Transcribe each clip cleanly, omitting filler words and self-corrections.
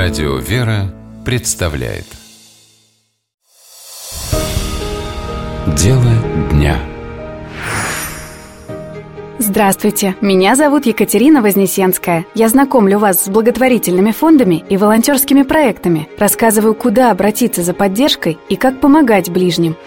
Радио «Вера» представляет Дело дня. Здравствуйте, меня зовут Екатерина Вознесенская. Я знакомлю вас с благотворительными фондами и волонтерскими проектами, рассказываю, куда обратиться за поддержкой и как помогать ближним.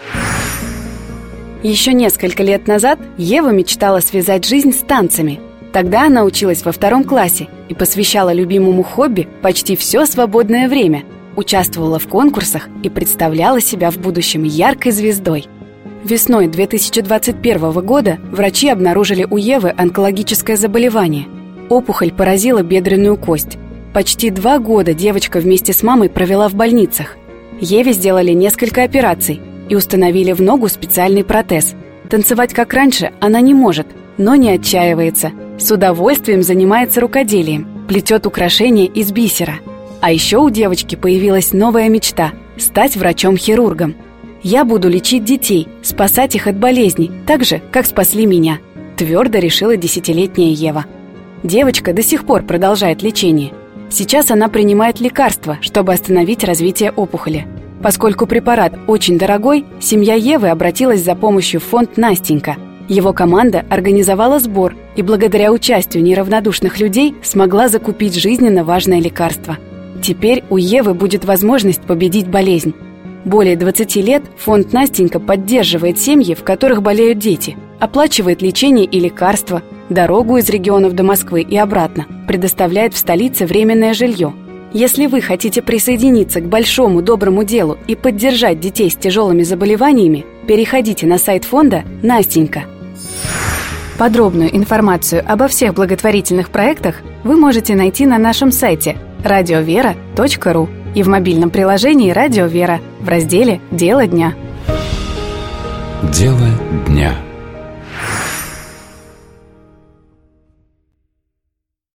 Еще несколько лет назад Ева мечтала связать жизнь с танцами. Тогда она училась во 2 классе и посвящала любимому хобби почти все свободное время. Участвовала в конкурсах и представляла себя в будущем яркой звездой. Весной 2021 года врачи обнаружили у Евы онкологическое заболевание. Опухоль поразила бедренную кость. Почти 2 года девочка вместе с мамой провела в больницах. Еве сделали несколько операций и установили в ногу специальный протез. Танцевать как раньше она не может, но не отчаивается. С удовольствием занимается рукоделием, плетет украшения из бисера. А еще у девочки появилась новая мечта – стать врачом-хирургом. «Я буду лечить детей, спасать их от болезней, так же, как спасли меня», – твердо решила 10-летняя Ева. Девочка до сих пор продолжает лечение. Сейчас она принимает лекарства, чтобы остановить развитие опухоли. Поскольку препарат очень дорогой, семья Евы обратилась за помощью в фонд «Настенька». Его команда организовала сбор и благодаря участию неравнодушных людей смогла закупить жизненно важное лекарство. Теперь у Евы будет возможность победить болезнь. Более 20 лет фонд «Настенька» поддерживает семьи, в которых болеют дети, оплачивает лечение и лекарства, дорогу из регионов до Москвы и обратно, предоставляет в столице временное жилье. Если вы хотите присоединиться к большому доброму делу и поддержать детей с тяжелыми заболеваниями, переходите на сайт фонда «Настенька». Подробную информацию обо всех благотворительных проектах вы можете найти на нашем сайте radiovera.ru и в мобильном приложении «Радио Вера» в разделе «Дело дня». Дело дня.